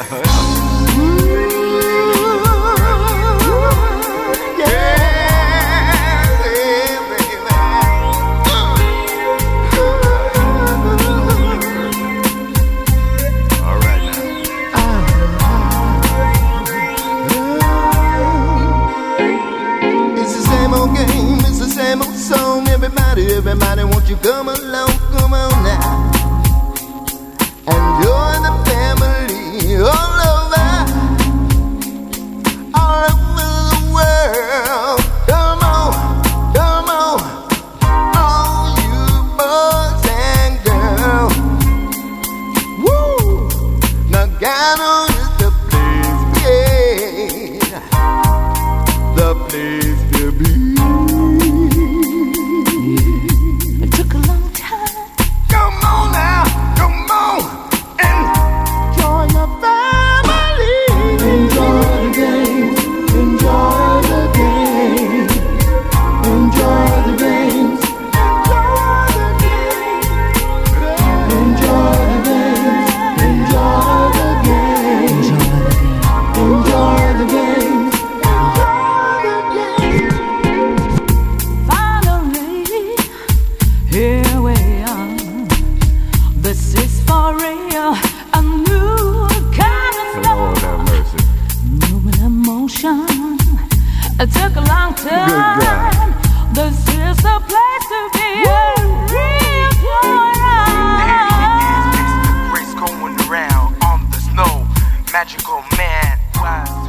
Everybody, won't you come along, come on now, and join the family all over the world. Come on, all you boys and girls. Woo! Now Guyana is the place, yeah, the place to be. It took a long time. This is the place to be. Real There he is, mixed with Grace going around on the snow. Magical man. Wow.